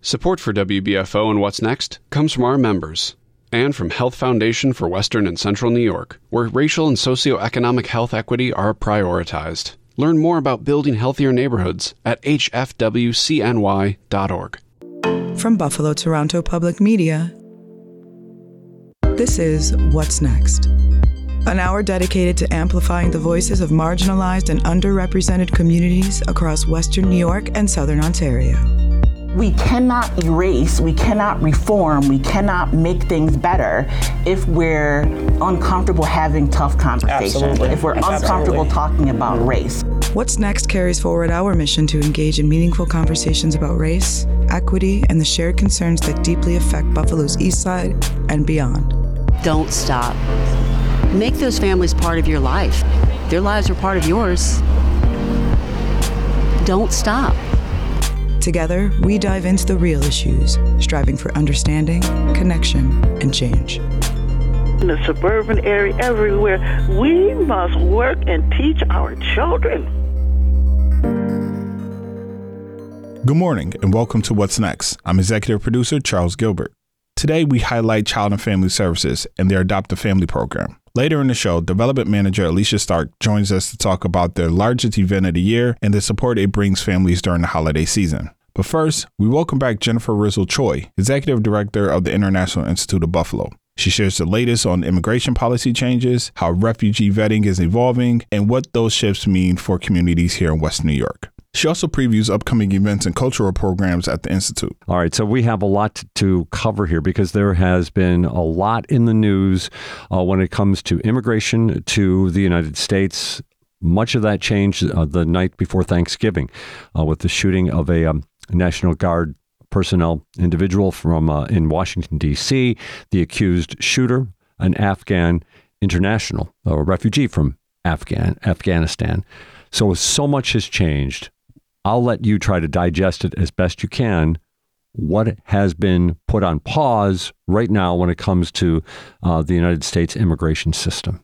Support for WBFO and What's Next comes from our members and from Health Foundation for Western and Central New York, where racial and socioeconomic health equity are prioritized. Learn more about building healthier neighborhoods at hfwcny.org. From Buffalo Toronto Public Media, this is What's Next, an hour dedicated to amplifying the voices of marginalized and underrepresented communities across Western New York and Southern Ontario. We cannot erase, we cannot reform, we cannot make things better if we're uncomfortable having tough conversations, if we're uncomfortable talking about race. What's Next carries forward our mission to engage in meaningful conversations about race, equity, and the shared concerns that deeply affect Buffalo's East Side and beyond. Don't stop. Make those families part of your life. Their lives are part of yours. Don't stop. Together, we dive into the real issues, striving for understanding, connection, and change. In the suburban area, everywhere, we must work and teach our children. Good morning and welcome to What's Next. I'm executive producer Charles Gilbert. Today, we highlight Child and Family Services and their Adopt a Family program. Later in the show, development manager Alicia Stark joins us to talk about their largest event of the year and the support it brings families during the holiday season. But first, we welcome back Jennifer Rizzo Choi, Executive Director of the International Institute of Buffalo. She shares the latest on immigration policy changes, how refugee vetting is evolving, and what those shifts mean for communities here in West New York. She also previews upcoming events and cultural programs at the Institute. All right, so we have a lot to cover here because there has been a lot in the news when it comes to immigration to the United States. Much of that changed the night before Thanksgiving with the shooting of a National Guard personnel individual from in Washington, D.C., the accused shooter, an Afghan international, a refugee from Afghanistan. So much has changed. I'll let you try to digest it as best you can. What has been put on pause right now when it comes to the United States immigration system?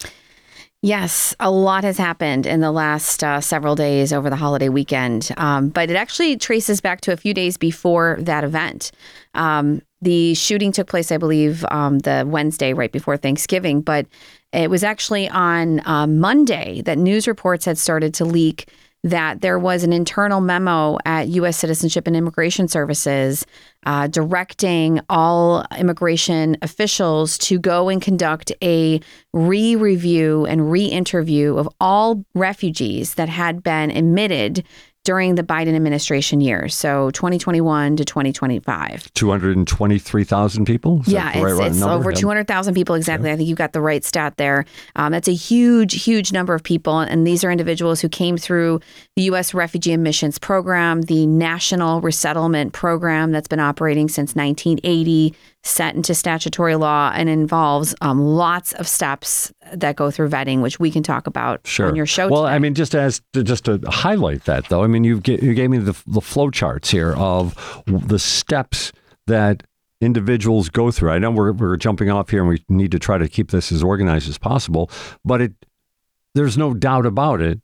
Yes, a lot has happened in the last several days over the holiday weekend, but it actually traces back to a few days before that event. The shooting took place, I believe, the Wednesday right before Thanksgiving, but it was actually on Monday that news reports had started to leak that there was an internal memo at U.S. Citizenship and Immigration Services directing all immigration officials to go and conduct a re-review and re-interview of all refugees that had been admitted during the Biden administration years, so 2021 to 2025. 223,000 people? It's over 200,000 people, exactly. Okay. I think you've got the right stat there. That's a huge number of people, and these are individuals who came through the U.S. Refugee Admissions Program, the National Resettlement Program that's been operating since 1980, set into statutory law, and involves lots of steps that go through vetting, which we can talk about on your show Well, today. I mean, just to highlight that, though, I mean, you gave me the flow charts here of the steps that individuals go through. I know we're jumping off here and we need to try to keep this as organized as possible, but there's no doubt about it.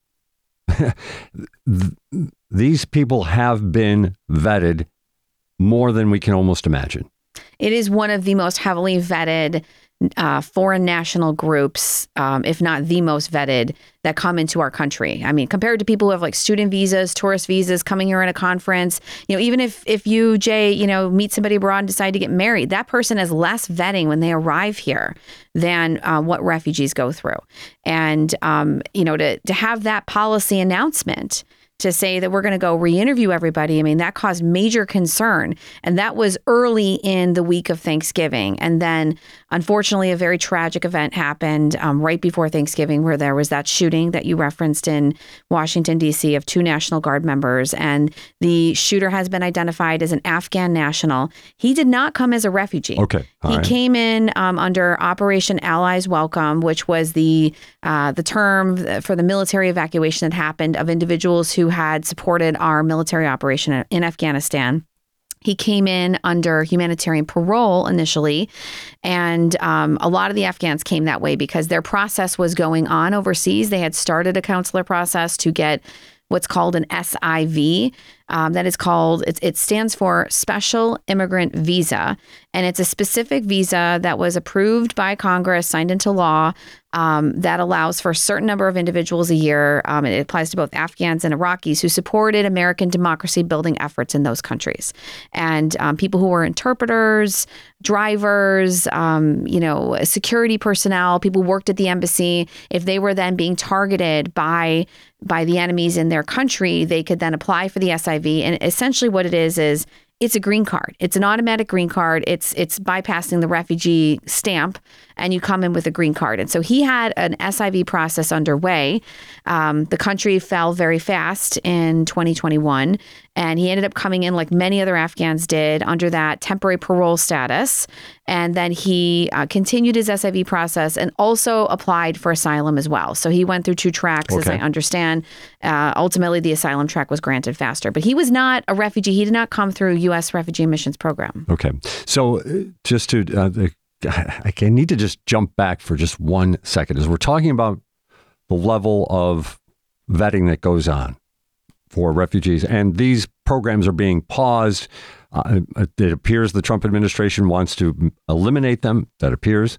These people have been vetted more than we can almost imagine. It is one of the most heavily vetted foreign national groups, if not the most vetted, that come into our country. I mean, compared to people who have like student visas, tourist visas, coming here in a conference, even if you, Jay, meet somebody abroad and decide to get married, that person has less vetting when they arrive here than what refugees go through. And, to have that policy announcement to say that we're going to go re-interview everybody, I mean, that caused major concern. And that was early in the week of Thanksgiving. And then, unfortunately, a very tragic event happened right before Thanksgiving, where there was that shooting that you referenced in Washington, D.C. of 2 National Guard members. And the shooter has been identified as an Afghan national. He did not come as a refugee. Okay. He came in under Operation Allies Welcome, which was the term for the military evacuation that happened of individuals who had supported our military operation in Afghanistan. He came in under humanitarian parole initially, and a lot of the Afghans came that way because their process was going on overseas. They had started a consular process to get what's called an SIV, that is called, it stands for Special Immigrant Visa. And it's a specific visa that was approved by Congress, signed into law, that allows for a certain number of individuals a year. It applies to both Afghans and Iraqis who supported American democracy building efforts in those countries. And people who were interpreters, drivers, security personnel, people who worked at the embassy, if they were then being targeted by the enemies in their country, they could then apply for the SIV. And essentially what it is it's a green card. It's an automatic green card. It's bypassing the refugee stamp, and you come in with a green card. And so he had an SIV process underway. The country fell very fast in 2021, and he ended up coming in, like many other Afghans did, under that temporary parole status. And then he continued his SIV process and also applied for asylum as well. So he went through 2 tracks, as I understand. Ultimately, the asylum track was granted faster. But he was not a refugee. He did not come through U.S. Refugee Admissions Program. Okay. So just to, I need to just jump back for just 1 second. As we're talking about the level of vetting that goes on for refugees, and these programs are being paused. It appears the Trump administration wants to eliminate them. That appears.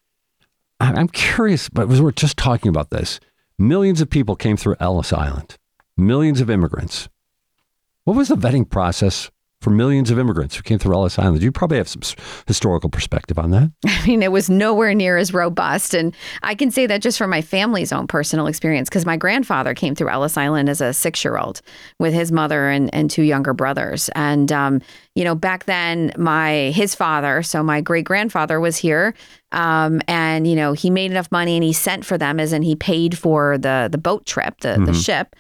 I'm curious, but as we're just talking about this, millions of people came through Ellis Island, millions of immigrants. What was the vetting process for millions of immigrants who came through Ellis Island? You probably have some historical perspective on that. I mean, it was nowhere near as robust. And I can say that just from my family's own personal experience, because my grandfather came through Ellis Island as a 6-year-old with his mother and 2 younger brothers. And, back then, his father, so my great-grandfather, was here. And, he made enough money and he sent for them, as in he paid for the boat trip, the ship.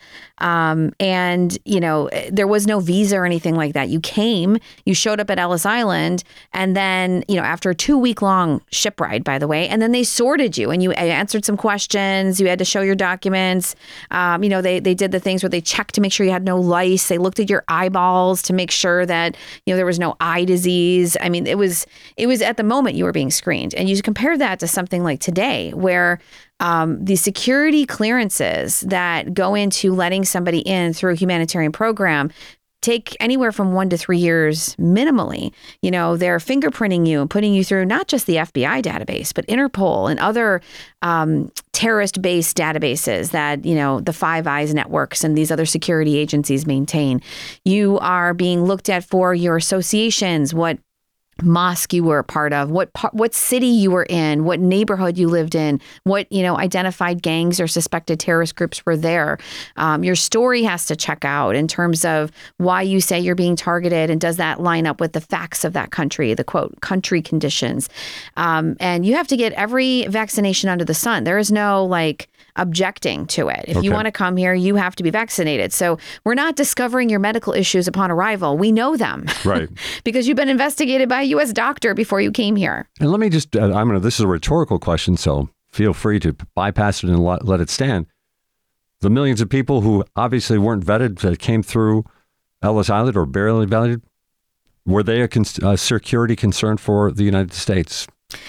And, there was no visa or anything like that. You came, you showed up at Ellis Island, and then, after a 2-week-long ship ride, by the way, and then they sorted you and you answered some questions. You had to show your documents. They did the things where they checked to make sure you had no lice. They looked at your eyeballs to make sure that, there was no eye disease. I mean, it was at the moment you were being screened. And you compare that to something like today, where the security clearances that go into letting somebody in through a humanitarian program take anywhere from 1 to 3 years minimally. They're fingerprinting you and putting you through not just the FBI database, but Interpol and other terrorist-based databases that, the Five Eyes networks and these other security agencies maintain. You are being looked at for your associations, what mosque you were a part of, what city you were in, what neighborhood you lived in, what identified gangs or suspected terrorist groups were there. Your story has to check out in terms of why you say you're being targeted, and does that line up with the facts of that country, the quote country conditions. And you have to get every vaccination under the sun. There is no objecting to it. If you want to come here, you have to be vaccinated. So we're not discovering your medical issues upon arrival. We know them, right? Because you've been investigated by a U.S. doctor before you came here. And let me just, this is a rhetorical question, so feel free to bypass it and let it stand. The millions of people who obviously weren't vetted that came through Ellis Island or barely vetted, were they a security concern for the United States?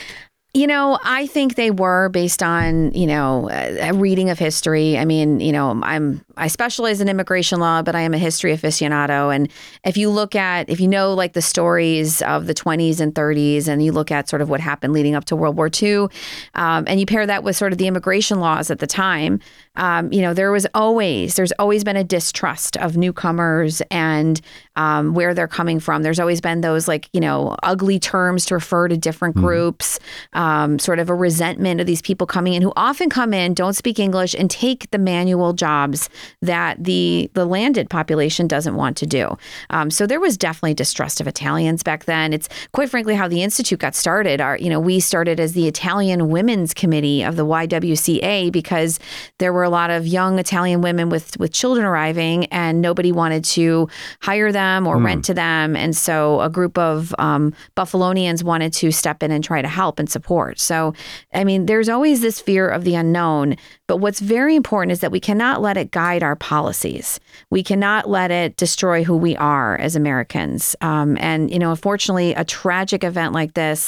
I think they were, based on, a reading of history. I mean, I specialize in immigration law, but I am a history aficionado. And if you know the stories of the 20s and 30s, and you look at sort of what happened leading up to World War II, and you pair that with sort of the immigration laws at the time, there's always been a distrust of newcomers and where they're coming from. There's always been those ugly terms to refer to different groups, sort of a resentment of these people coming in who often come in, don't speak English, and take the manual jobs that the landed population doesn't want to do. So there was definitely distrust of Italians back then. It's quite frankly how the Institute got started. We started as the Italian Women's Committee of the YWCA because there were a lot of young Italian women with children arriving, and nobody wanted to hire them or rent to them. And so a group of Buffalonians wanted to step in and try to help and support. So, I mean, there's always this fear of the unknown. But what's very important is that we cannot let it guide our policies. We cannot let it destroy who we are as Americans. And, unfortunately, a tragic event like this,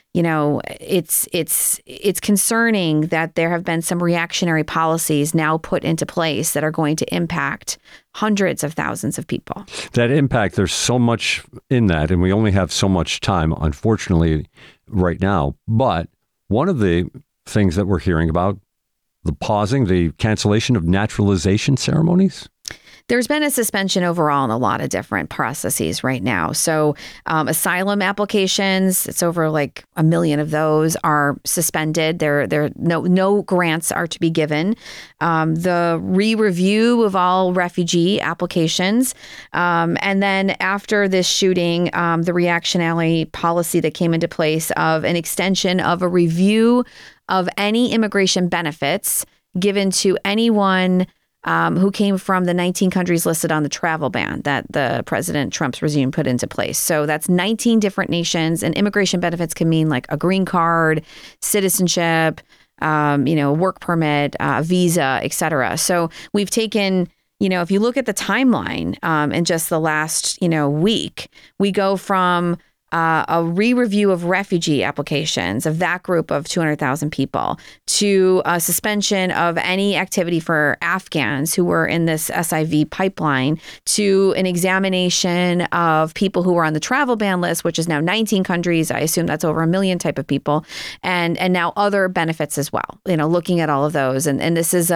it's concerning that there have been some reactionary policies now put into place that are going to impact hundreds of thousands of people. That impact, there's so much in that, and we only have so much time, unfortunately, right now. But one of the things that we're hearing about, the cancellation of naturalization ceremonies. There's been a suspension overall in a lot of different processes right now. So asylum applications, it's over like 1 million of those are suspended. No grants are to be given. The re-review of all refugee applications. And then after this shooting, the reactionary policy that came into place of an extension of a review of any immigration benefits given to anyone who came from the 19 countries listed on the travel ban that the President Trump's regime put into place. So that's 19 different nations, and immigration benefits can mean like a green card, citizenship, work permit, visa, et cetera. So we've taken, if you look at the timeline in just the last, week, we go from a re-review of refugee applications of that group of 200,000 people to a suspension of any activity for Afghans who were in this SIV pipeline to an examination of people who were on the travel ban list, which is now 19 countries. I assume that's over 1 million type of people, and now other benefits as well, looking at all of those. And this is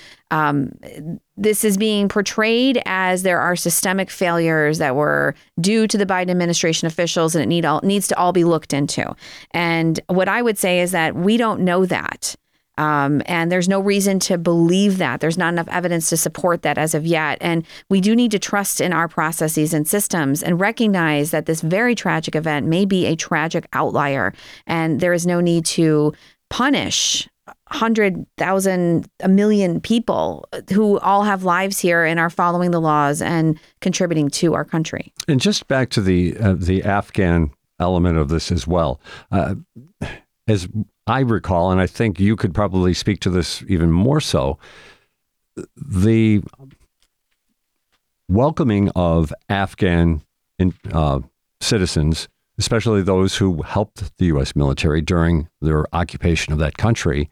this is being portrayed as there are systemic failures that were due to the Biden administration officials, and it needs to all be looked into. And what I would say is that we don't know that. And there's no reason to believe that. There's not enough evidence to support that as of yet. And we do need to trust in our processes and systems and recognize that this very tragic event may be a tragic outlier. And there is no need to punish 100,000, 1 million people who all have lives here and are following the laws and contributing to our country. And just back to the Afghan element of this as well. As I recall, and I think you could probably speak to this even more so, the welcoming of Afghan citizens, especially those who helped the U.S. military during their occupation of that country,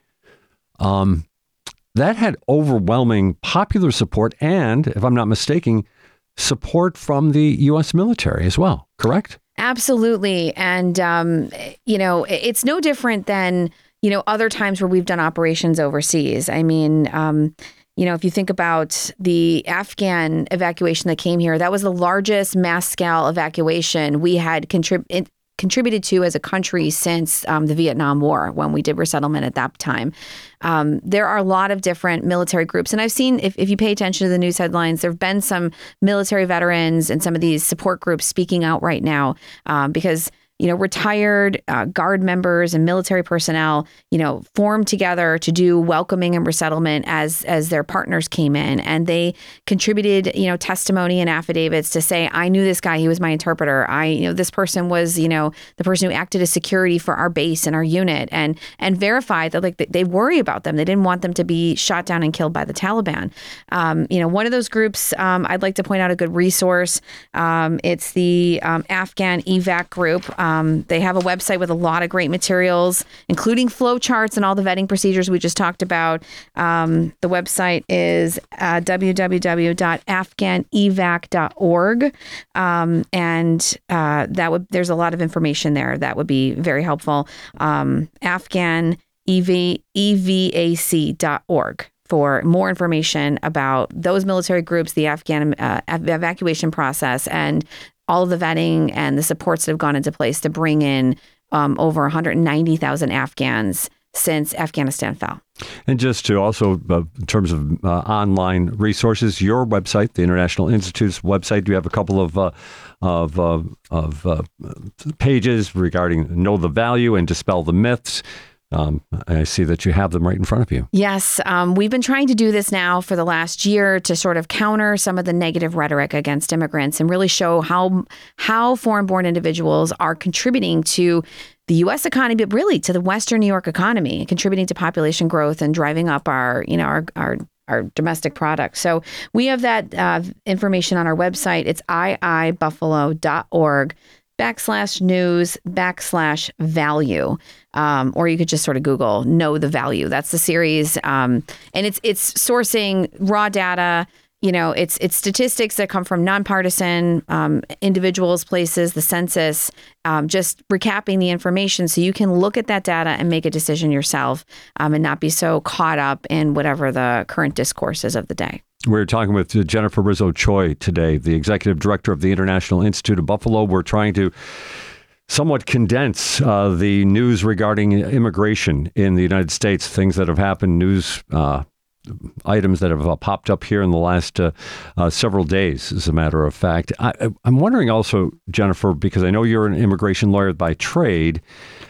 that had overwhelming popular support and, if I'm not mistaken, support from the U.S. military as well, correct? Absolutely. And, it's no different than, other times where we've done operations overseas. I mean, if you think about the Afghan evacuation that came here, that was the largest mass scale evacuation we had contributed to as a country since the Vietnam War, when we did resettlement at that time. There are a lot of different military groups. And I've seen, if you pay attention to the news headlines, there have been some military veterans and some of these support groups speaking out right now because retired Guard members and military personnel, formed together to do welcoming and resettlement as their partners came in. And they contributed, testimony and affidavits to say, I knew this guy, he was my interpreter. This person was, the person who acted as security for our base and our unit, and verified that they worry about them. They didn't want them to be shot down and killed by the Taliban. One of those groups, I'd like to point out a good resource. It's the Afghan EVAC group. They have a website with a lot of great materials, including flow charts and all the vetting procedures we just talked about. The website is www.afghanevac.org. There's a lot of information there that would be very helpful. AfghanEVAC.org for more information about those military groups, the Afghan evacuation process, and all of the vetting and the supports that have gone into place to bring in over 190,000 Afghans since Afghanistan fell. And just to also, in terms of online resources, your website, the International Institute's website, do you have a couple of pages regarding know the value and dispel the myths? I see that you have them right in front of you. Yes. We've been trying to do this now for the last year to sort of counter some of the negative rhetoric against immigrants and really show how foreign-born individuals are contributing to the U.S. economy, but really to the Western New York economy, contributing to population growth and driving up our domestic product. So we have that information on our website. It's iibuffalo.org. /news/value. Or you could just sort of Google Know the Value. That's the series. And it's sourcing raw data. You know, it's statistics that come from nonpartisan individuals, places, the census, just recapping the information so you can look at that data and make a decision yourself and not be so caught up in whatever the current discourse is of the day. We're talking with Jennifer Rizzo-Choi today, the executive director of the International Institute of Buffalo. We're trying to somewhat condense the news regarding immigration in the United States, things that have happened, news items that have popped up here in the last several days, as a matter of fact. I'm wondering also, Jennifer, because I know you're an immigration lawyer by trade,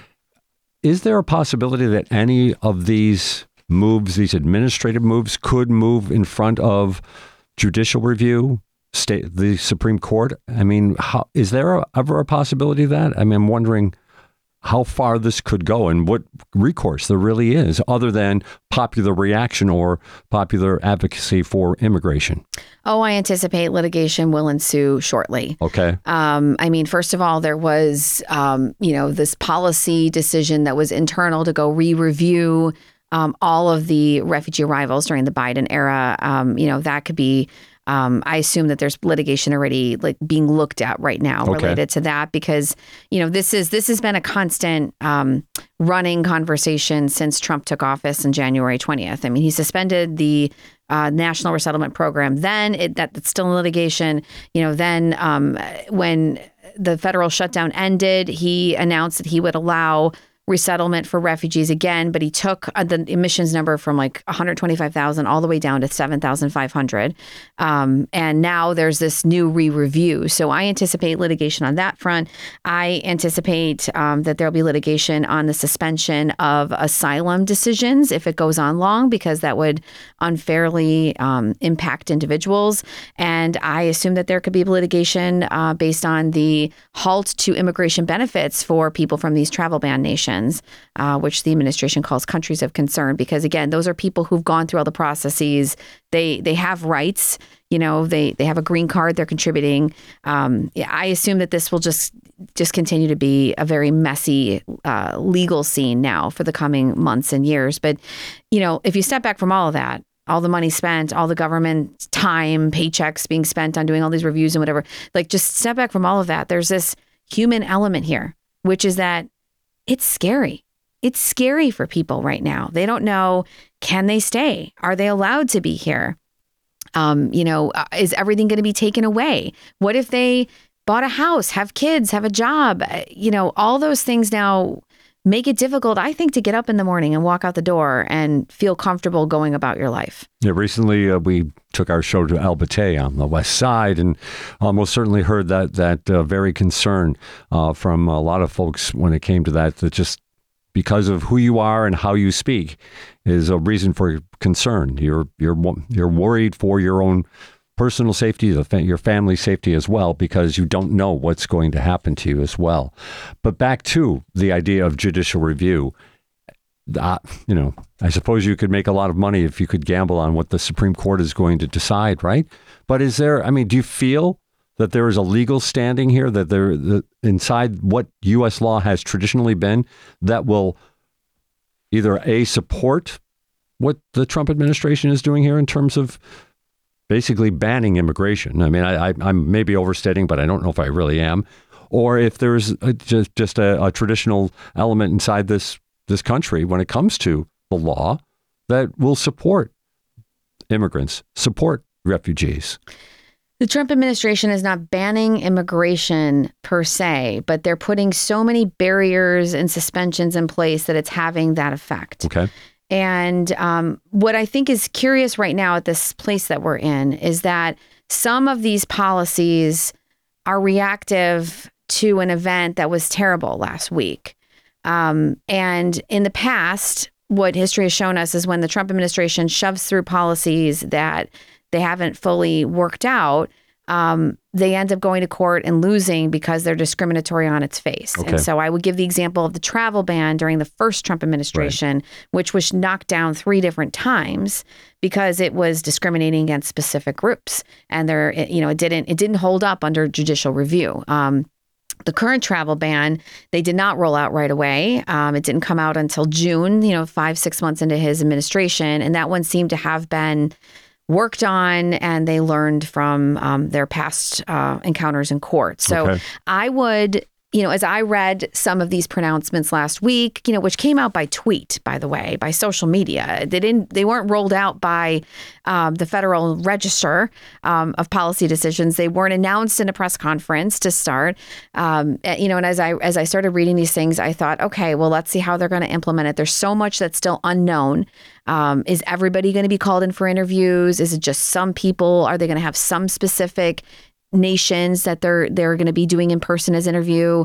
is there a possibility that any of these moves, these administrative moves, could move in front of judicial review, the Supreme Court? I mean, is there ever a possibility of that? I mean, I'm wondering how far this could go and what recourse there really is other than popular reaction or popular advocacy for immigration. Oh, I anticipate litigation will ensue shortly. Okay. I mean, first of all, there was, this policy decision that was internal to go re-review all of the refugee arrivals during the Biden era. That could be I assume that there's litigation already being looked at right now related to that because, this has been a constant running conversation since Trump took office on January 20th. I mean, he suspended the National Resettlement Program. Then that's still in litigation. Then when the federal shutdown ended, he announced that he would allow resettlement for refugees again, but he took the emissions number from 125,000 all the way down to 7,500. And now there's this new re-review. So I anticipate litigation on that front. I anticipate that there'll be litigation on the suspension of asylum decisions if it goes on long, because that would unfairly impact individuals. And I assume that there could be litigation based on the halt to immigration benefits for people from these travel ban nations. Which the administration calls countries of concern, because again, those are people who've gone through all the processes. They have rights. They have a green card. They're contributing. I assume that this will just continue to be a very messy legal scene now for the coming months and years. But if you step back from all of that, all the money spent, all the government time, paychecks being spent on doing all these reviews and whatever, just step back from all of that. There's this human element here, which is that it's scary. It's scary for people right now. They don't know, can they stay? Are they allowed to be here? Is everything going to be taken away? What if they bought a house, have kids, have a job? All those things now make it difficult, I think, to get up in the morning and walk out the door and feel comfortable going about your life. Yeah, recently we took our show to El Batey on the west side and almost certainly heard that very concern from a lot of folks when it came to that just because of who you are and how you speak is a reason for concern. You're worried for your own personal safety, your family's safety as well, because you don't know what's going to happen to you as well. But back to the idea of judicial review, I suppose you could make a lot of money if you could gamble on what the Supreme Court is going to decide, right? But do you feel that there is a legal standing here, that inside what U.S. law has traditionally been, that will either support what the Trump administration is doing here in terms of basically banning immigration? I mean, I'm maybe overstating, but I don't know if I really am. Or if there's just a traditional element inside this country when it comes to the law that will support immigrants, support refugees. The Trump administration is not banning immigration per se, but they're putting so many barriers and suspensions in place that it's having that effect. Okay. And what I think is curious right now at this place that we're in is that some of these policies are reactive to an event that was terrible last week. And in the past, what history has shown us is when the Trump administration shoves through policies that they haven't fully worked out, they end up going to court and losing because they're discriminatory on its face. Okay. And so I would give the example of the travel ban during the first Trump administration, right, which was knocked down 3 different times because it was discriminating against specific groups. And it didn't hold up under judicial review. The current travel ban, they did not roll out right away. It didn't come out until June, 5-6 months into his administration. And that one seemed to have been worked on, and they learned from their past encounters in court. So I would, as I read some of these pronouncements last week, which came out by tweet, by the way, by social media, they weren't rolled out by the Federal Register of policy decisions. They weren't announced in a press conference to start. And as I started reading these things, I thought, okay, well, let's see how they're going to implement it. There's so much that's still unknown. Is everybody going to be called in for interviews? Is it just some people? Are they going to have some specific nations that they're going to be doing in person as interview?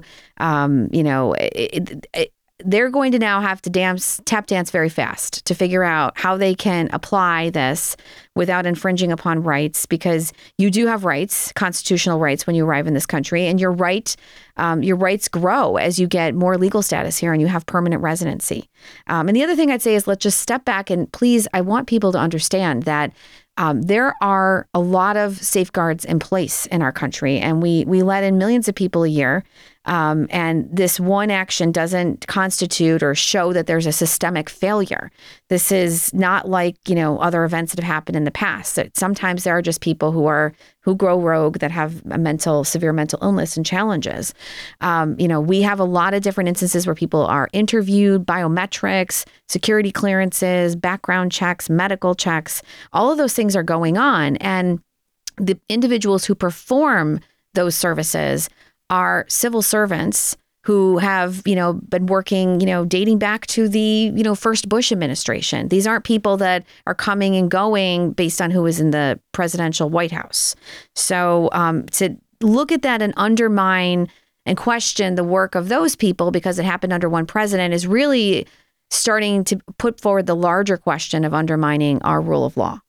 They're going to now have to tap dance very fast to figure out how they can apply this without infringing upon rights, because you do have rights, constitutional rights, when you arrive in this country, and your rights grow as you get more legal status here and you have permanent residency. And the other thing I'd say is, let's just step back, and please, I want people to understand that there are a lot of safeguards in place in our country, and we let in millions of people a year. And this one action doesn't constitute or show that there's a systemic failure. This is not like, other events that have happened in the past. That sometimes there are just people who grow rogue, that have severe mental illness and challenges. We have a lot of different instances where people are interviewed, biometrics, security clearances, background checks, medical checks. All of those things are going on. And the individuals who perform those services are civil servants who have, been working, dating back to the, first Bush administration. These aren't people that are coming and going based on who is in the presidential White House. So to look at that and undermine and question the work of those people because it happened under one president is really starting to put forward the larger question of undermining our rule of law.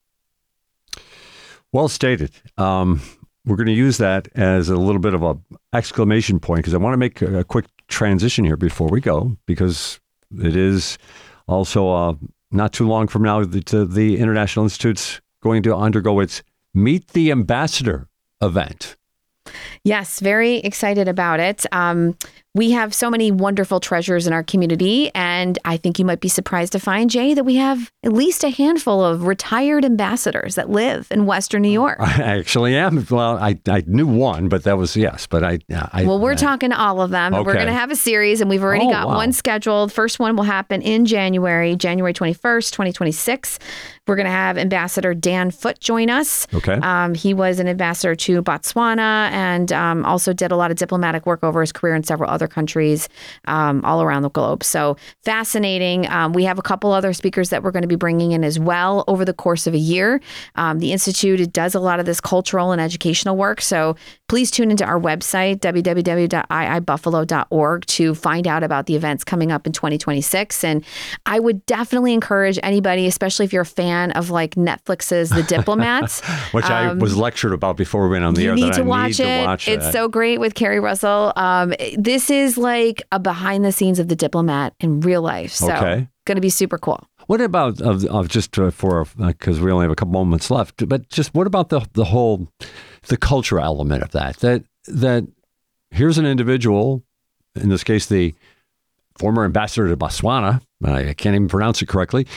Well stated. We're going to use that as a little bit of a exclamation point, because I want to make a quick transition here before we go, because it is also not too long from now the International Institute's going to undergo its Meet the Ambassador event. Yes, very excited about it. We have so many wonderful treasures in our community, and I think you might be surprised to find, Jay, that we have at least a handful of retired ambassadors that live in Western New York. I actually am. Well, I knew one, but that was, yes. But we're talking to all of them. Okay. We're going to have a series, and we've already got one scheduled. First one will happen in January 21st, 2026. We're going to have Ambassador Dan Foote join us. Okay. He was an ambassador to Botswana and also did a lot of diplomatic work over his career in several other countries all around the globe. So fascinating. We have a couple other speakers that we're going to be bringing in as well over the course of a year. The Institute does a lot of this cultural and educational work. So please tune into our website, www.iibuffalo.org, to find out about the events coming up in 2026. And I would definitely encourage anybody, especially if you're a fan of like Netflix's The Diplomats. Which I was lectured about before we went on the air. You need to watch it. It's so great with Kerry Russell. This is like a behind the scenes of The Diplomat in real life. So going to be super cool. What about because we only have a couple moments left, but just what about the cultural element of that here's an individual, in this case, the former ambassador to Botswana, I can't even pronounce it correctly,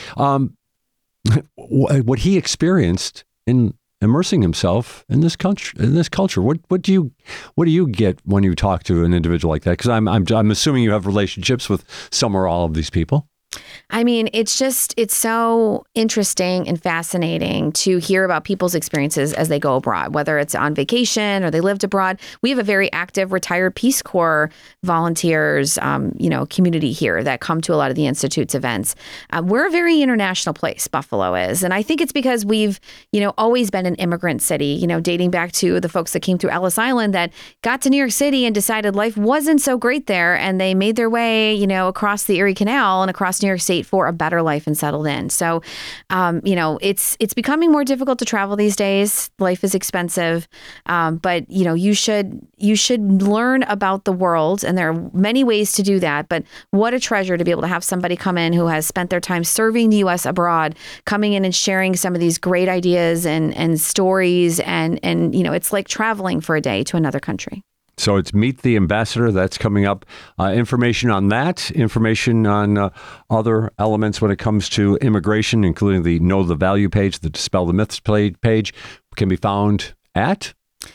what he experienced in immersing himself in this culture. What do you get when you talk to an individual like that? Because I'm assuming you have relationships with some or all of these people. I mean, it's so interesting and fascinating to hear about people's experiences as they go abroad, whether it's on vacation or they lived abroad. We have a very active retired Peace Corps volunteers, community here that come to a lot of the Institute's events. We're a very international place, Buffalo is. And I think it's because we've, always been an immigrant city, dating back to the folks that came through Ellis Island that got to New York City and decided life wasn't so great there. And they made their way, across the Erie Canal and across New York State for a better life and settled in. So, it's becoming more difficult to travel these days. Life is expensive, but you should learn about the world, and there are many ways to do that. But what a treasure to be able to have somebody come in who has spent their time serving the U.S. abroad, coming in and sharing some of these great ideas and stories, and it's like traveling for a day to another country. So it's Meet the Ambassador. That's coming up. Information on that, information on other elements when it comes to immigration, including the Know the Value page, the Dispel the Myths page, can be found at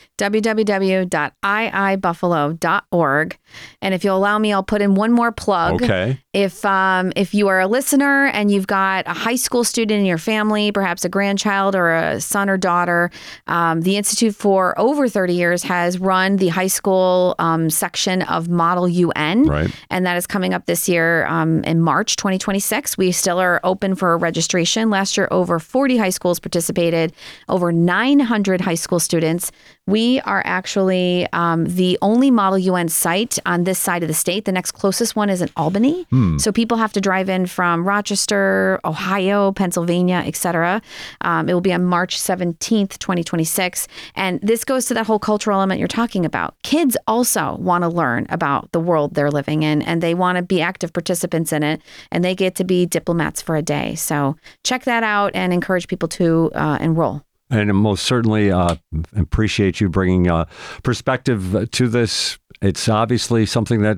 www.iibuffalo.org. And if you'll allow me, I'll put in one more plug. Okay. If you are a listener and you've got a high school student in your family, perhaps a grandchild or a son or daughter, the Institute for over 30 years has run the high school section of Model UN. Right. And that is coming up this year in March 2026. We still are open for registration. Last year, over 40 high schools participated, over 900 high school students. We are actually the only Model UN site on this side of the state. The next closest one is in Albany. So people have to drive in from Rochester, Ohio, Pennsylvania, et cetera. It will be on March 17th, 2026. And this goes to that whole cultural element you're talking about. Kids also want to learn about the world they're living in, and they want to be active participants in it, and they get to be diplomats for a day. So check that out and encourage people to enroll. And most certainly appreciate you bringing perspective to this. It's obviously something that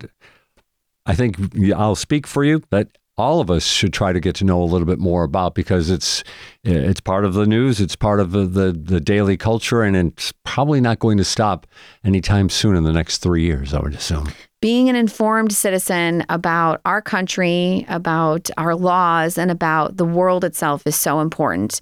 I think I'll speak for you, that all of us should try to get to know a little bit more about, because it's part of the news, it's part of the daily culture, and it's probably not going to stop anytime soon in the next 3 years, I would assume. Being an informed citizen about our country, about our laws, and about the world itself is so important,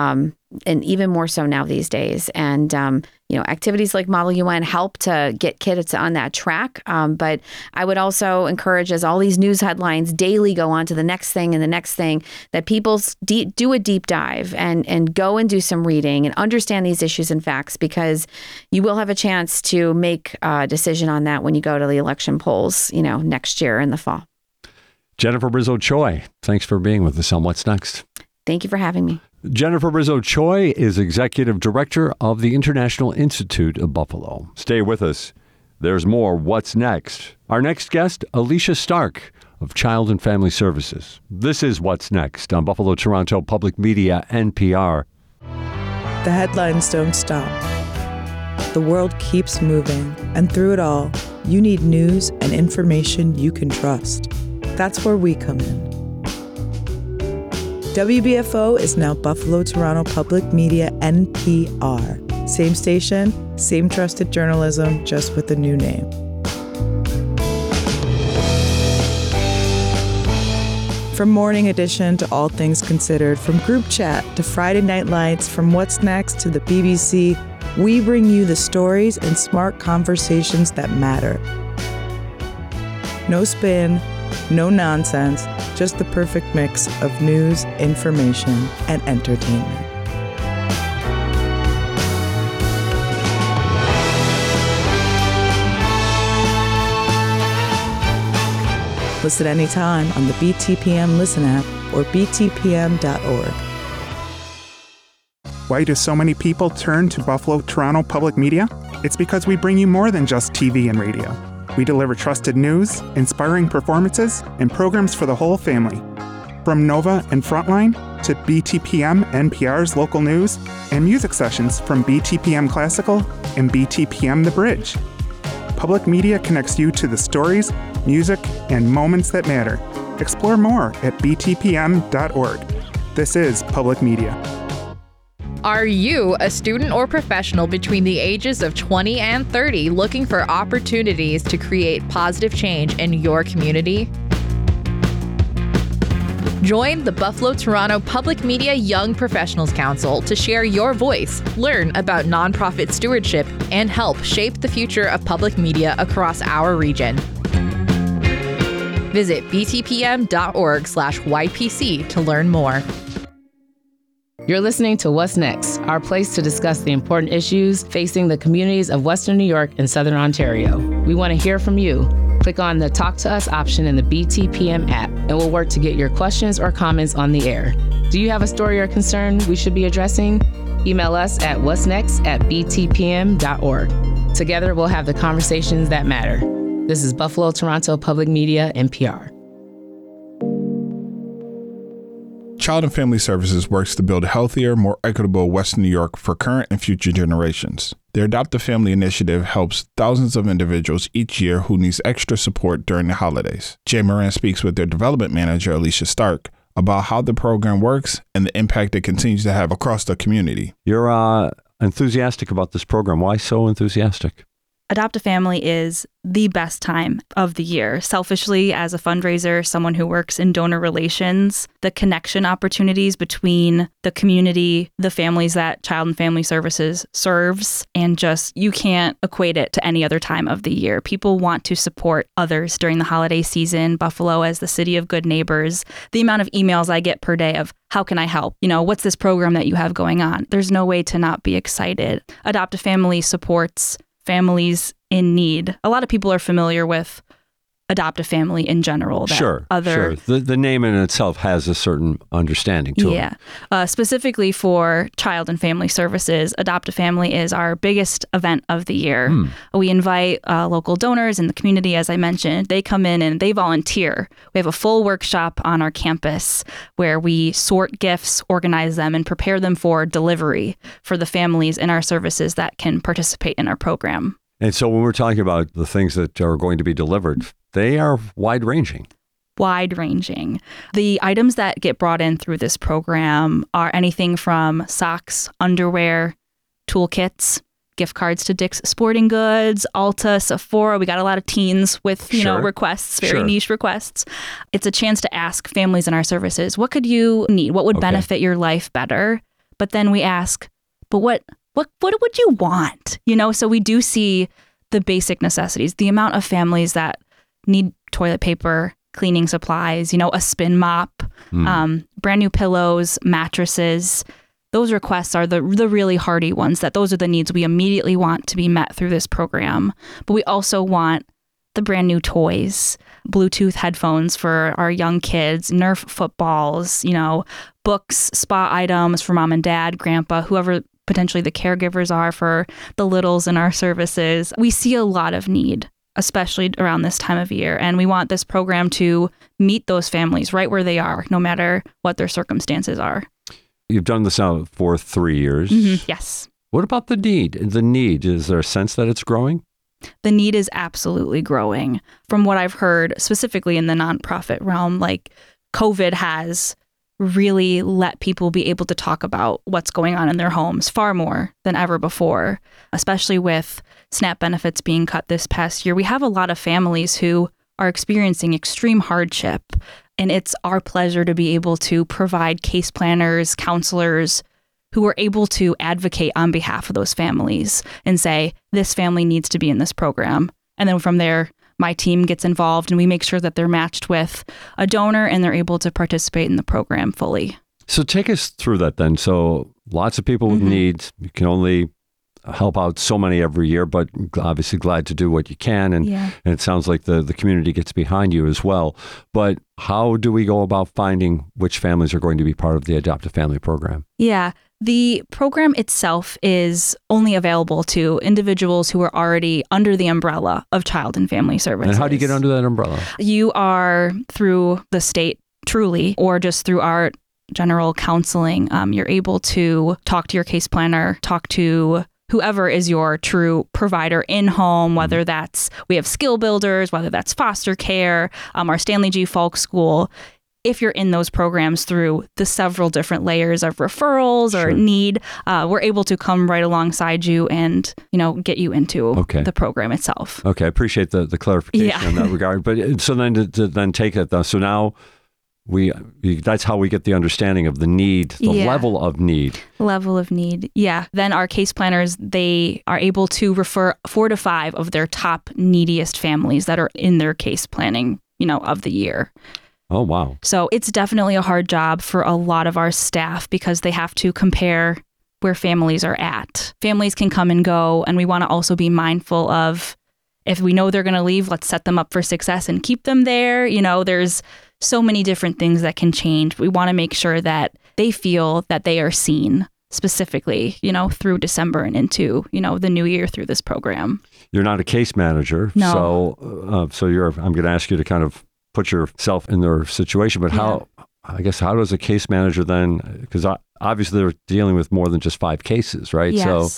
and even more so now these days. And activities like Model UN help to get kids on that track. But I would also encourage, as all these news headlines daily go on to the next thing and the next thing, that people do a deep dive and go and do some reading and understand these issues and facts, because you will have a chance to make a decision on that when you go to the election polls, next year in the fall. Jennifer Brizow-Choi, thanks for being with us on What's Next. Thank you for having me. Jennifer Brizow-Choi is Executive Director of the International Institute of Buffalo. Stay with us. There's more What's Next. Our next guest, Alicia Stark of Child and Family Services. This is What's Next on Buffalo Toronto Public Media, NPR. The headlines don't stop. The world keeps moving, and through it all, you need news and information you can trust. That's where we come in. WBFO is now Buffalo Toronto Public Media, NPR. Same station, same trusted journalism, just with a new name. From Morning Edition to All Things Considered, from Group Chat to Friday Night Lights, from What's Next to the BBC, we bring you the stories and smart conversations that matter. No spin, no nonsense, just the perfect mix of news, information, and entertainment. Listen anytime on the BTPM Listen app or btpm.org. Why do so many people turn to Buffalo Toronto Public Media? It's because we bring you more than just TV and radio. We deliver trusted news, inspiring performances, and programs for the whole family. From Nova and Frontline to BTPM NPR's local news and music sessions from BTPM Classical and BTPM The Bridge. Public Media connects you to the stories, music, and moments that matter. Explore more at btpm.org. This is Public Media. Are you a student or professional between the ages of 20 and 30 looking for opportunities to create positive change in your community? Join the Buffalo Toronto Public Media Young Professionals Council to share your voice, learn about nonprofit stewardship, and help shape the future of public media across our region. Visit btpm.org/YPC to learn more. You're listening to What's Next, our place to discuss the important issues facing the communities of Western New York and Southern Ontario. We want to hear from you. Click on the Talk to Us option in the BTPM app, and we'll work to get your questions or comments on the air. Do you have a story or concern we should be addressing? Email us at whatsnext@btpm.org. Together, we'll have the conversations that matter. This is Buffalo Toronto Public Media, NPR. Child and Family Services works to build a healthier, more equitable Western New York for current and future generations. Their Adopt a Family initiative helps thousands of individuals each year who needs extra support during the holidays. Jay Moran speaks with their development manager, Alicia Stark, about how the program works and the impact it continues to have across the community. You're enthusiastic about this program. Why so enthusiastic? Adopt a Family is the best time of the year. Selfishly, as a fundraiser, someone who works in donor relations, the connection opportunities between the community, the families that Child and Family Services serves, and just you can't equate it to any other time of the year. People want to support others during the holiday season. Buffalo, as the city of good neighbors, the amount of emails I get per day of how can I help? What's this program that you have going on? There's no way to not be excited. Adopt a Family supports families in need. A lot of people are familiar with Adopt a Family in general. Sure. The name in itself has a certain understanding to it. Yeah. Specifically for Child and Family Services, Adopt a Family is our biggest event of the year. We invite local donors in the community, as I mentioned. They come in and they volunteer. We have a full workshop on our campus where we sort gifts, organize them, and prepare them for delivery for the families in our services that can participate in our program. And so when we're talking about the things that are going to be delivered, they are wide-ranging. Wide-ranging. The items that get brought in through this program are anything from socks, underwear, toolkits, gift cards to Dick's Sporting Goods, Ulta, Sephora. We got a lot of teens with, requests, very niche requests. It's a chance to ask families in our services, what could you need? What would benefit your life better? But then we ask, but what would you want? So we do see the basic necessities, the amount of families that need toilet paper, cleaning supplies, a spin mop, brand new pillows, mattresses. Those requests are the really hardy ones. Those are the needs we immediately want to be met through this program. But we also want the brand new toys, Bluetooth headphones for our young kids, Nerf footballs, books, spa items for mom and dad, grandpa, whoever potentially the caregivers are for the littles in our services. We see a lot of need, especially around this time of year. And we want this program to meet those families right where they are, no matter what their circumstances are. You've done this now for 3 years. Yes. What about the need? Is there a sense that it's growing? The need is absolutely growing. From what I've heard, specifically in the nonprofit realm, like COVID has really let people be able to talk about what's going on in their homes far more than ever before, especially with SNAP benefits being cut this past year. We have a lot of families who are experiencing extreme hardship, and it's our pleasure to be able to provide case planners, counselors who are able to advocate on behalf of those families and say, this family needs to be in this program. And then from there, my team gets involved and we make sure that they're matched with a donor and they're able to participate in the program fully. So take us through that then. So lots of people with needs. You can only help out so many every year, but obviously glad to do what you can. And it sounds like the community gets behind you as well. But how do we go about finding which families are going to be part of the Adopt a Family program? Yeah. The program itself is only available to individuals who are already under the umbrella of Child and Family Services. And how do you get under that umbrella? You are through the state, truly, or just through our general counseling. You're able to talk to your case planner, talk to whoever is your true provider in home, whether that's, we have skill builders, whether that's foster care, our Stanley G. Falk School. If you're in those programs through the several different layers of referrals or need, we're able to come right alongside you and, get you into the program itself. Okay. I appreciate the clarification in that regard. But so then to then take it though. So now that's how we get the understanding of the need, the level of need. Level of need. Yeah. Then our case planners, they are able to refer 4 to 5 of their top neediest families that are in their case planning, of the year. Oh, wow. So it's definitely a hard job for a lot of our staff because they have to compare where families are at. Families can come and go, and we want to also be mindful of if we know they're going to leave, let's set them up for success and keep them there. There's so many different things that can change. We want to make sure that they feel that they are seen specifically, through December and into, the new year through this program. You're not a case manager. No. So I'm going to ask you to kind of put yourself in their situation, but how does a case manager then, because obviously they're dealing with more than just 5 cases, right? Yes.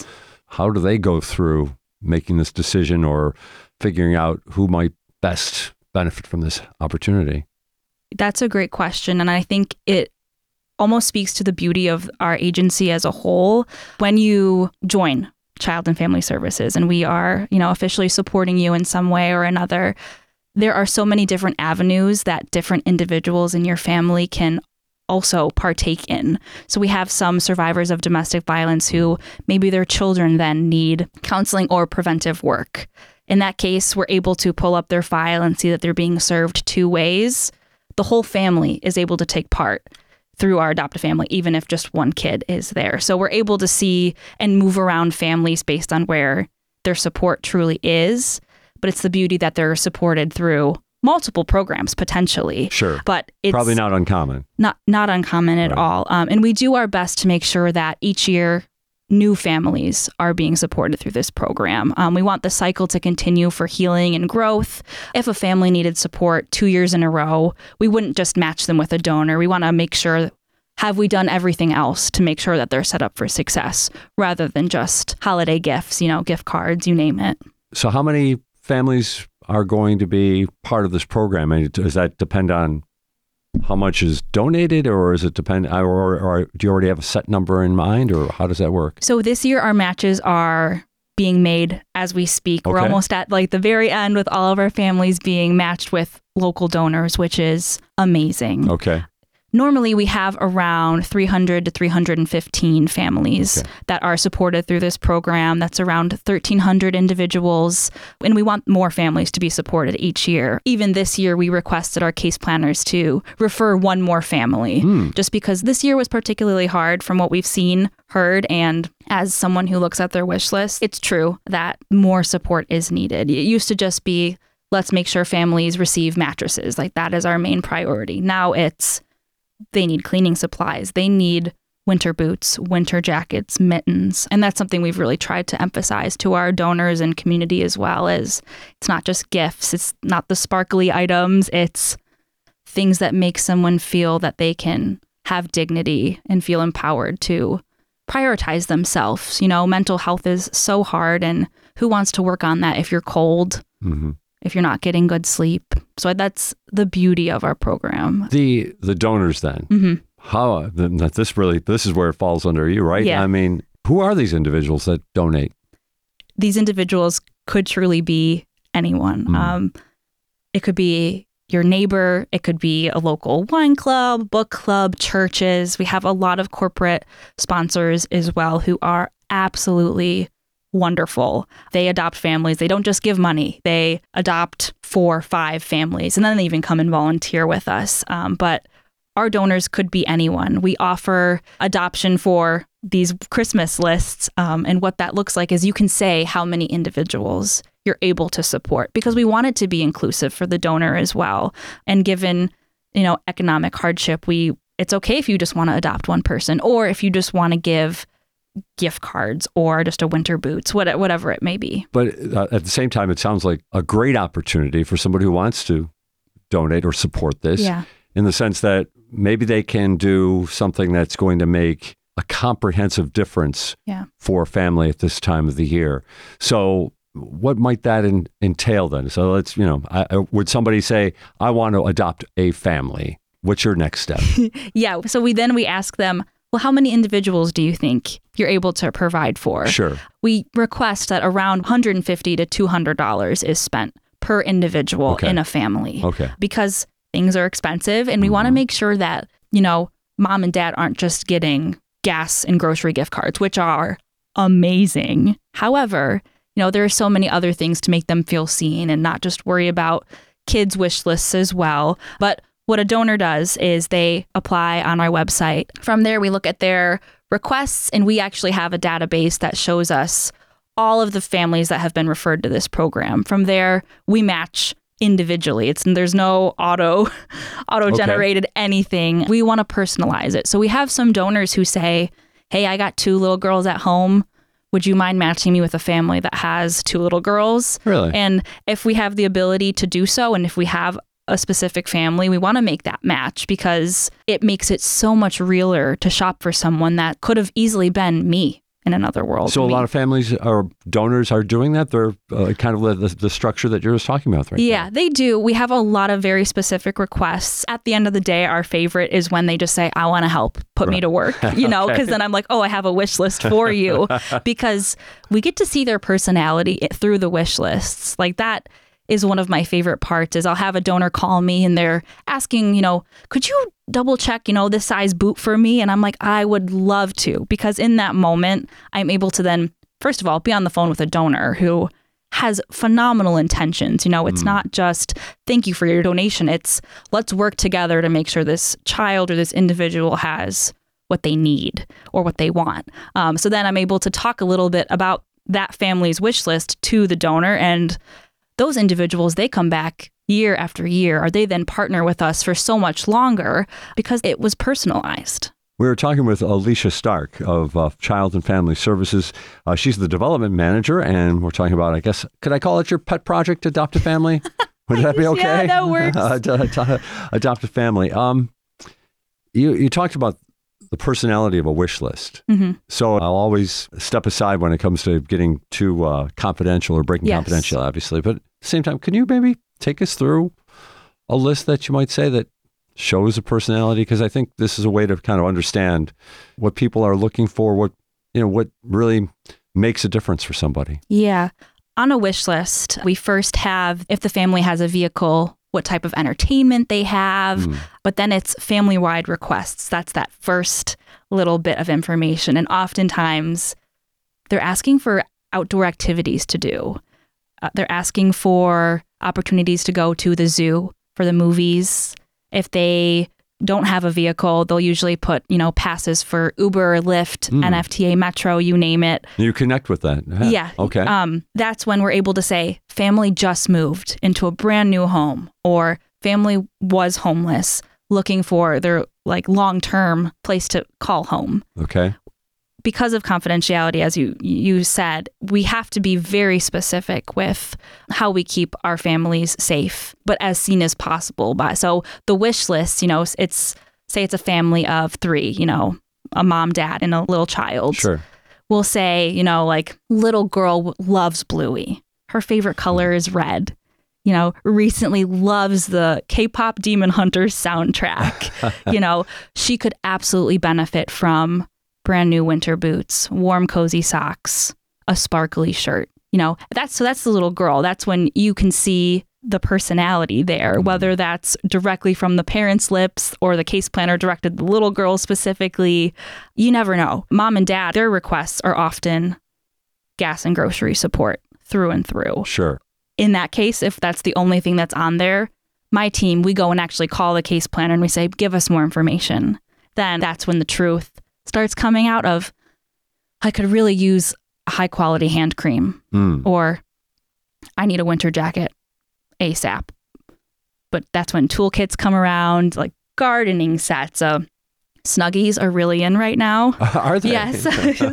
how do they go through making this decision or figuring out who might best benefit from this opportunity? That's a great question. And I think it almost speaks to the beauty of our agency as a whole. When you join Child and Family Services and we are, officially supporting you in some way or another, there are so many different avenues that different individuals in your family can also partake in. So we have some survivors of domestic violence who maybe their children then need counseling or preventive work. In that case, we're able to pull up their file and see that they're being served 2 ways. The whole family is able to take part through our adoptive family, even if just one kid is there. So we're able to see and move around families based on where their support truly is. But it's the beauty that they're supported through multiple programs potentially. Sure. But it's probably not uncommon. Not uncommon at all. And we do our best to make sure that each year new families are being supported through this program. We want the cycle to continue for healing and growth. If a family needed support 2 years in a row, we wouldn't just match them with a donor. We want to make sure, have we done everything else to make sure that they're set up for success rather than just holiday gifts, gift cards, you name it. So how many families are going to be part of this program? And does that depend on how much is donated, or is it depend, or do you already have a set number in mind, or how does that work? So this year our matches are being made as we speak. Okay. We're almost at the very end with all of our families being matched with local donors, which is amazing. Okay. Normally, we have around 300 to 315 families that are supported through this program. That's around 1,300 individuals. And we want more families to be supported each year. Even this year, we requested our case planners to refer one more family, just because this year was particularly hard from what we've seen, heard, and as someone who looks at their wish list, it's true that more support is needed. It used to just be, let's make sure families receive mattresses. That is our main priority. Now it's, they need cleaning supplies. They need winter boots, winter jackets, mittens. And that's something we've really tried to emphasize to our donors and community as well, as it's not just gifts. It's not the sparkly items. It's things that make someone feel that they can have dignity and feel empowered to prioritize themselves. Mental health is so hard, and who wants to work on that if you're cold? Mm-hmm. If you're not getting good sleep. So that's the beauty of our program. The donors then, how, this is where it falls under you, right? Yeah. I mean, who are these individuals that donate? These individuals could truly be anyone. It could be your neighbor. It could be a local wine club, book club, churches. We have a lot of corporate sponsors as well who are absolutely wonderful. They adopt families. They don't just give money. They adopt 4 or 5 families, and then they even come and volunteer with us. But our donors could be anyone. We offer adoption for these Christmas lists, and what that looks like is you can say how many individuals you're able to support, because we want it to be inclusive for the donor as well. And given, economic hardship, it's okay if you just want to adopt one person, or if you just want to give gift cards or just a winter boots, whatever it may be. But at the same time, it sounds like a great opportunity for somebody who wants to donate or support this, in the sense that maybe they can do something that's going to make a comprehensive difference for a family at this time of the year. So what might that entail then? So let's, would somebody say, I want to adopt a family? What's your next step? So we ask them, well, how many individuals do you think you're able to provide for? Sure. We request that around $150 to $200 is spent per individual in a family. Okay. Because things are expensive, and we want to make sure that, mom and dad aren't just getting gas and grocery gift cards, which are amazing. However, there are so many other things to make them feel seen and not just worry about kids' wish lists as well. But what a donor does is they apply on our website. From there, we look at their requests, and we actually have a database that shows us all of the families that have been referred to this program. From there, we match individually. There's no auto-generated anything. We want to personalize it. So we have some donors who say, hey, I got 2 little girls at home. Would you mind matching me with a family that has 2 little girls? Really? And if we have the ability to do so, and if we have a specific family, we want to make that match, because it makes it so much realer to shop for someone that could have easily been me in another world. So a lot of families or donors are doing that. They're kind of the structure that you're just talking about, right? Yeah, they do. We have a lot of very specific requests. At the end of the day, our favorite is when they just say, I want to help, put me to work, because then I'm like, oh, I have a wish list for you, because we get to see their personality through the wish lists. Like that is one of my favorite parts. Is I'll have a donor call me and they're asking, could you double check, this size boot for me? And I'm like, I would love to, because in that moment, I'm able to then, first of all, be on the phone with a donor who has phenomenal intentions. It's not just thank you for your donation. It's let's work together to make sure this child or this individual has what they need or what they want. So then I'm able to talk a little bit about that family's wish list to the donor, and those individuals, they come back year after year, or they then partner with us for so much longer because it was personalized. We were talking with Alicia Stark of Child and Family Services. She's the development manager, and we're talking about, I guess, could I call it your pet project, Adopt a Family? Would that be okay? Yeah, that works. Adopt a Family. You talked about the personality of a wish list. Mm-hmm. So I'll always step aside when it comes to getting too confidential or breaking confidential, obviously. But at the same time, can you maybe take us through a list that you might say that shows a personality? Because I think this is a way to kind of understand what people are looking for, what really makes a difference for somebody. Yeah. On a wish list, we first have if the family has a vehicle, what type of entertainment they have, but then it's family-wide requests. That's that first little bit of information. And oftentimes they're asking for outdoor activities to do. They're asking for opportunities to go to the zoo, for the movies. If they don't have a vehicle, they'll usually put, passes for Uber, Lyft, NFTA, Metro, you name it. You connect with that. Yeah. Okay. That's when we're able to say family just moved into a brand new home, or family was homeless, looking for their long-term place to call home. Okay. Because of confidentiality, as you said, we have to be very specific with how we keep our families safe, but as seen as possible. So the wish list, it's a family of 3, a mom, dad, and a little child. Sure. We'll say, little girl loves Bluey. Her favorite color is red. Recently loves the K-pop Demon Hunters soundtrack. She could absolutely benefit from brand new winter boots, warm, cozy socks, a sparkly shirt. That's the little girl. That's when you can see the personality there, whether that's directly from the parents' lips or the case planner directed the little girl specifically. You never know. Mom and dad, their requests are often gas and grocery support through and through. Sure. In that case, if that's the only thing that's on there, my team, we go and actually call the case planner and we say, give us more information. Then that's when the truth starts coming out of, I could really use a high quality hand cream, or I need a winter jacket ASAP. But that's when toolkits come around, like gardening sets. Snuggies are really in right now. Are they? Yes.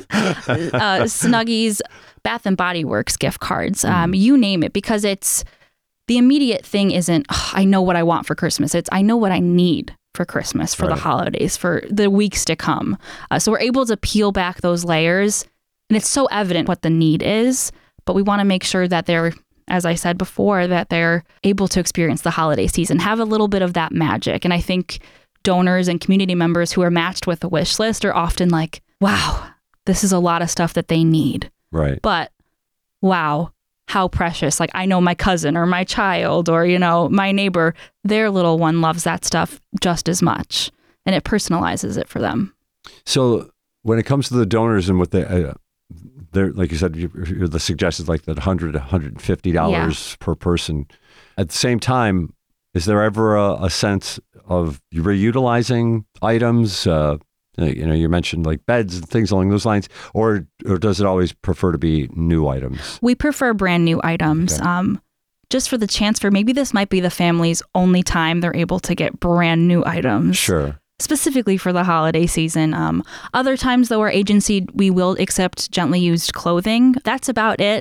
Snuggies, Bath and Body Works gift cards, you name it, because it's the immediate thing isn't, I know what I want for Christmas. It's, I know what I need for Christmas, for the holidays, for the weeks to come. So we're able to peel back those layers, and it's so evident what the need is, but we want to make sure that they're, as I said before, that they're able to experience the holiday season, have a little bit of that magic. And I think donors and community members who are matched with the wish list are often like, wow, this is a lot of stuff that they need. Right. But wow, how precious. Like I know my cousin or my child or, my neighbor, their little one loves that stuff just as much. And it personalizes it for them. So when it comes to the donors and what they're, like you said, the suggested like that $100 to $150 per person. At the same time, is there ever a sense of reutilizing items? You mentioned like beds and things along those lines, or does it always prefer to be new items? We prefer brand new items, just for the chance for maybe this might be the family's only time they're able to get brand new items. Sure. Specifically for the holiday season. Other times, though, our agency, we will accept gently used clothing. That's about it.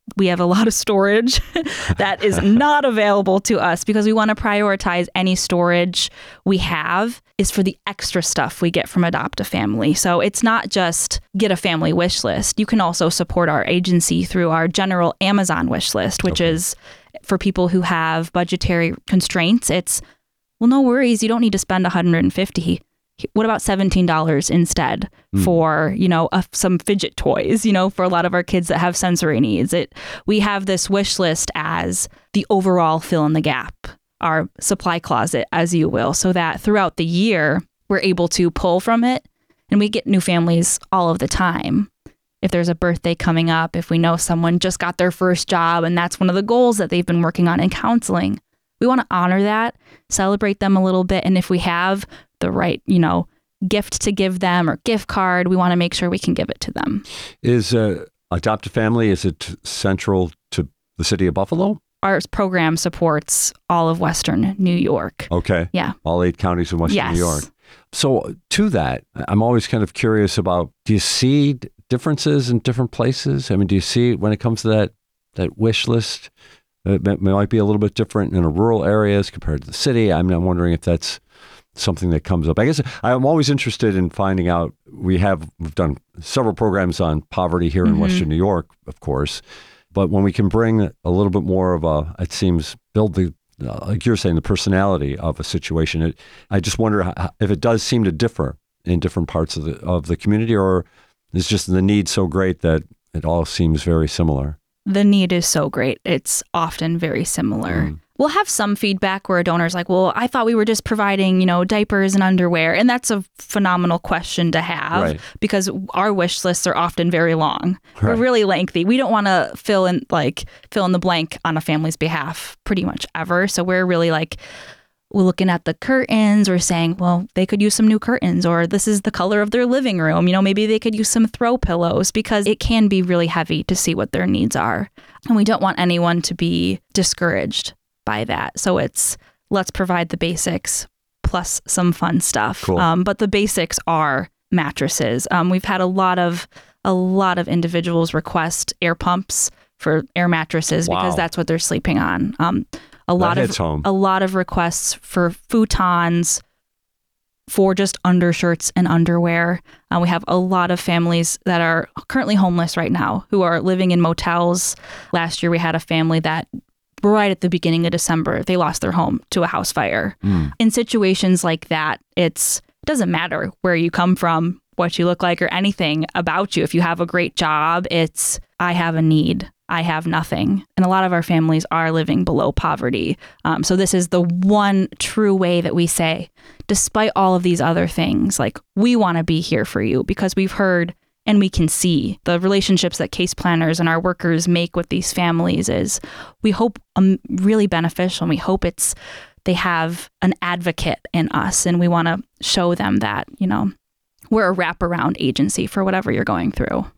We have a lot of storage that is not available to us because we want to prioritize any storage we have is for the extra stuff we get from Adopt a Family. So it's not just get a family wish list. You can also support our agency through our general Amazon wish list, which is for people who have budgetary constraints. It's, well, no worries. You don't need to spend $150. What about $17 instead for, some fidget toys, for a lot of our kids that have sensory needs? We have this wish list as the overall fill in the gap, our supply closet, as you will, so that throughout the year, we're able to pull from it, and we get new families all of the time. If there's a birthday coming up, if we know someone just got their first job and that's one of the goals that they've been working on in counseling, we want to honor that, celebrate them a little bit. And if we have the right, gift to give them or gift card, we want to make sure we can give it to them. Is Adopt a Family, is it central to the city of Buffalo? Our program supports all of Western New York. Okay. Yeah. All 8 counties in Western New York. So to that, I'm always kind of curious about, do you see differences in different places? I mean, do you see when it comes to that wish list, it might be a little bit different in rural areas compared to the city? I'm wondering if that's something that comes up. I guess I'm always interested in finding out. We've done several programs on poverty here in Western New York, of course, but when we can bring a little bit more of it seems, build the, like you're saying, the personality of a situation. I just wonder if it does seem to differ in different parts of the community, or is just the need so great that it all seems very similar? The need is so great. It's often very similar. We'll have some feedback where a donor's like, well, I thought we were just providing, diapers and underwear. And that's a phenomenal question to have because our wish lists are often very long or really lengthy. We don't want to fill in the blank on a family's behalf pretty much ever. So we're really we're looking at the curtains or saying, well, they could use some new curtains, or this is the color of their living room. Maybe they could use some throw pillows, because it can be really heavy to see what their needs are. And we don't want anyone to be discouraged by that. So it's, let's provide the basics plus some fun stuff. Cool. But the basics are mattresses. We've had a lot of individuals request air pumps for air mattresses because that's what they're sleeping on. A lot of requests for futons, for just undershirts and underwear. We have a lot of families that are currently homeless right now who are living in motels. Last year we had a family that right at the beginning of December, they lost their home to a house fire. In situations like that, it doesn't matter where you come from, what you look like, or anything about you. If you have a great job, it's, I have a need. I have nothing. And a lot of our families are living below poverty. So this is the one true way that we say, despite all of these other things, we want to be here for you, because we've heard and we can see the relationships that case planners and our workers make with these families is, we hope, really beneficial. And we hope they have an advocate in us. And we want to show them that, we're a wraparound agency for whatever you're going through.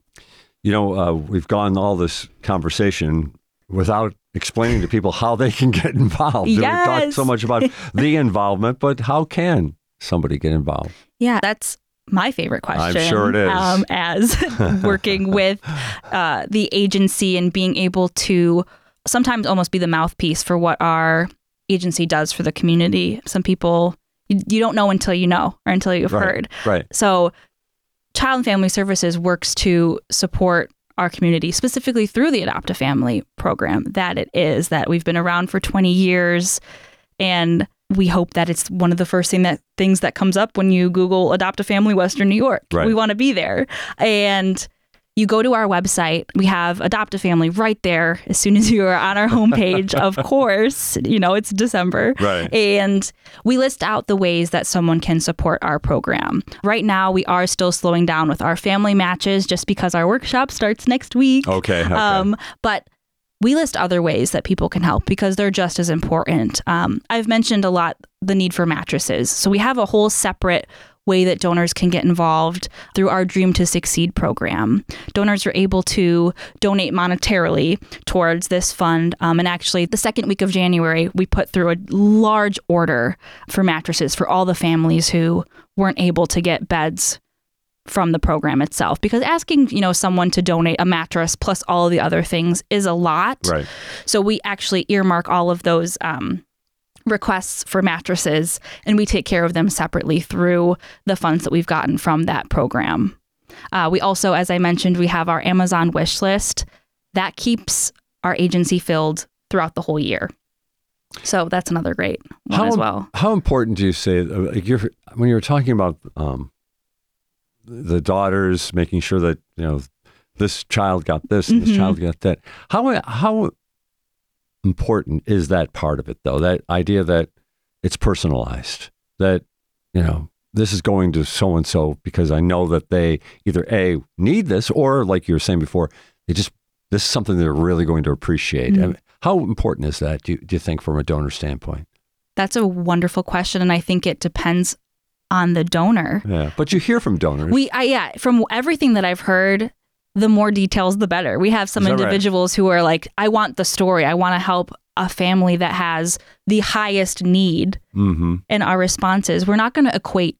We've gone all this conversation without explaining to people how they can get involved. Yes. We've talked so much about the involvement, but how can somebody get involved? Yeah, that's my favorite question. I'm sure it is. As working with the agency and being able to sometimes almost be the mouthpiece for what our agency does for the community. Some people, you don't know until you know, or until you've heard. Right. So Child and Family Services works to support our community, specifically through the Adopt a Family program that we've been around for 20 years. And we hope that it's one of the first things that comes up when you Google Adopt a Family Western New York. Right. We want to be there. And you go to our website, we have Adopt a Family right there as soon as you are on our homepage. Of course, it's December. Right. And we list out the ways that someone can support our program. Right now, we are still slowing down with our family matches just because our workshop starts next week. Okay. But we list other ways that people can help because they're just as important. I've mentioned a lot the need for mattresses. So we have a whole separate way that donors can get involved through our Dream to Succeed program. Donors are able to donate monetarily towards this fund. And actually, the second week of January, we put through a large order for mattresses for all the families who weren't able to get beds from the program itself, because asking, someone to donate a mattress plus all of the other things is a lot. Right. So we actually earmark all of those requests for mattresses, and we take care of them separately through the funds that we've gotten from that program. We also, as I mentioned, we have our Amazon wish list that keeps our agency filled throughout the whole year. So that's another great one as well. How important do you say, when you're talking about the daughters, making sure that, this child got this and this child got that, how important is that part of it, though? That idea that it's personalized, that, this is going to so-and-so because I know that they either A, need this, or like you were saying before, this is something they're really going to appreciate. I mean, how important is that, do you think, from a donor standpoint? That's a wonderful question, and I think it depends on the donor. Yeah, but you hear from donors. From everything that I've heard, the more details, the better. We have some individuals who are like, I want the story. I want to help a family that has the highest need. And our response is, we're not going to equate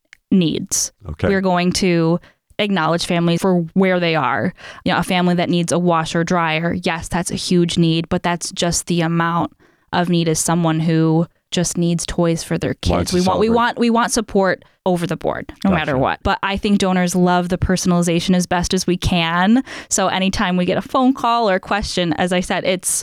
needs. Okay. We're going to acknowledge families for where they are. A family that needs a washer, dryer, yes, that's a huge need, but that's just the amount of need as someone who just needs toys for their kids. We want support over the board, no matter what. But I think donors love the personalization as best as we can. So anytime we get a phone call or a question, as I said, it's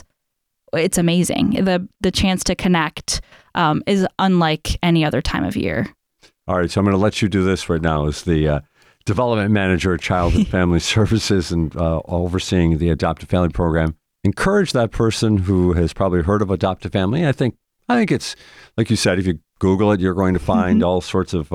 amazing. The chance to connect is unlike any other time of year. All right, so I'm going to let you do this right now as the Development Manager at Child and Family Services and overseeing the Adopt a Family program. Encourage that person who has probably heard of Adopt a Family. I think it's, like you said, if you Google it, you're going to find all sorts of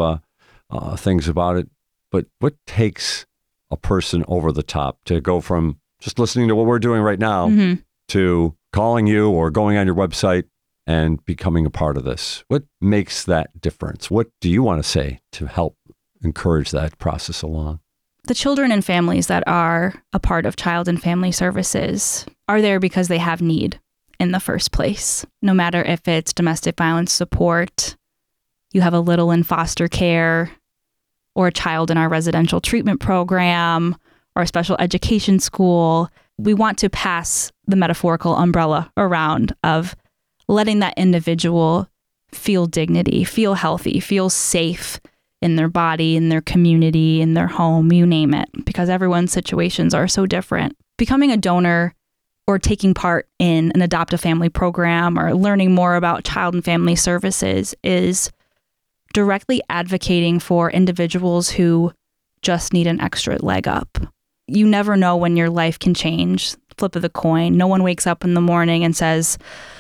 things about it. But what takes a person over the top to go from just listening to what we're doing right now to calling you or going on your website and becoming a part of this? What makes that difference? What do you want to say to help encourage that process along? The children and families that are a part of Child and Family Services are there because they have need in the first place. No matter if it's domestic violence support, you have a little in foster care, or a child in our residential treatment program, or a special education school, we want to pass the metaphorical umbrella around of letting that individual feel dignity, feel healthy, feel safe in their body, in their community, in their home, you name it, because everyone's situations are so different. Becoming a donor or taking part in an Adopt a Family program or learning more about Child and Family Services is directly advocating for individuals who just need an extra leg up. You never know when your life can change. Flip of the coin. No one wakes up in the morning and says,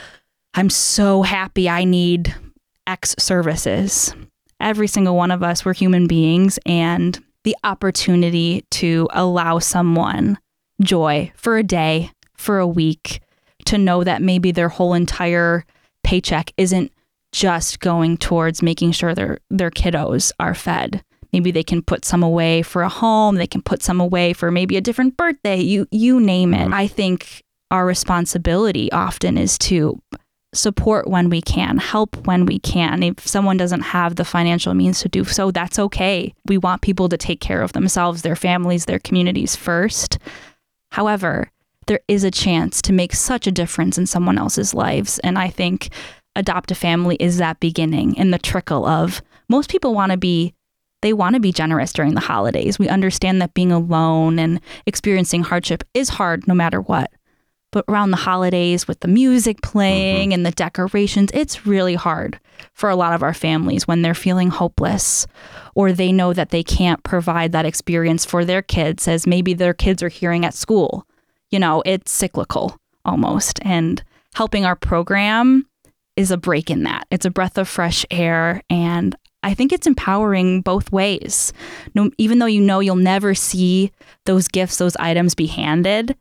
I'm so happy I need X services. Every single one of us, we're human beings, and the opportunity to allow someone joy for a day, for a week, to know that maybe their whole entire paycheck isn't just going towards making sure their kiddos are fed. Maybe they can put some away for a home, they can put some away for maybe a different birthday, you name it. I think our responsibility often is to support when we can, help when we can. If someone doesn't have the financial means to do so, that's okay. We want people to take care of themselves, their families, their communities first. However, there is a chance to make such a difference in someone else's lives. And I think Adopt a Family is that beginning and the trickle of most people want to be generous during the holidays. We understand that being alone and experiencing hardship is hard no matter what. But around the holidays with the music playing and the decorations, it's really hard for a lot of our families when they're feeling hopeless or they know that they can't provide that experience for their kids as maybe their kids are hearing at school. It's cyclical almost. And helping our program is a break in that. It's a breath of fresh air. And I think it's empowering both ways. Even though you'll never see those gifts, those items be handed,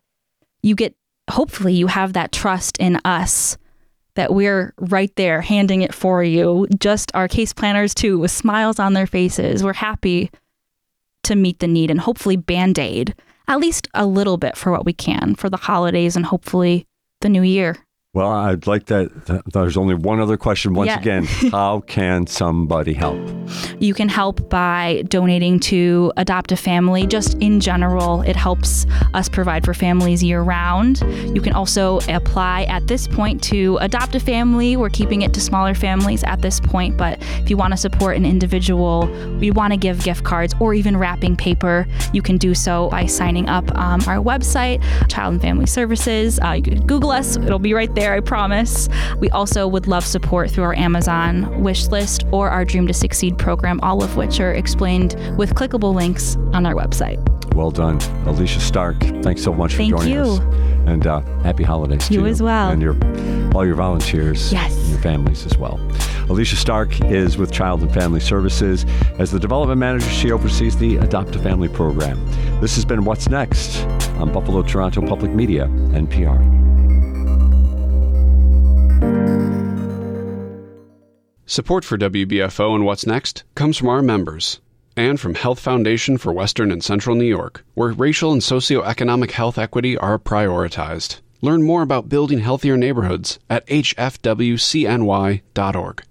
hopefully you have that trust in us that we're right there handing it for you. Just our case planners too, with smiles on their faces. We're happy to meet the need and hopefully Band-Aid at least a little bit for what we can for the holidays and hopefully the new year. Well, I'd like that. There's only one other question. Once again, how can somebody help? You can help by donating to Adopt a Family. Just in general, it helps us provide for families year round. You can also apply at this point to Adopt a Family. We're keeping it to smaller families at this point, but if you want to support an individual, you want to give gift cards or even wrapping paper, you can do so by signing up on our website, Child and Family Services. You can Google us. It'll be right there, I promise. We also would love support through our Amazon wish list or our Dream to Succeed program, all of which are explained with clickable links on our website. Well done. Alicia Stark, thanks so much for joining us. And happy holidays to you. You as well. And all your volunteers and your families as well. Alicia Stark is with Child and Family Services. As the development manager, she oversees the Adopt a Family program. This has been What's Next on Buffalo Toronto Public Media, NPR. Support for WBFO and What's Next comes from our members and from Health Foundation for Western and Central New York, where racial and socioeconomic health equity are prioritized. Learn more about building healthier neighborhoods at hfwcny.org.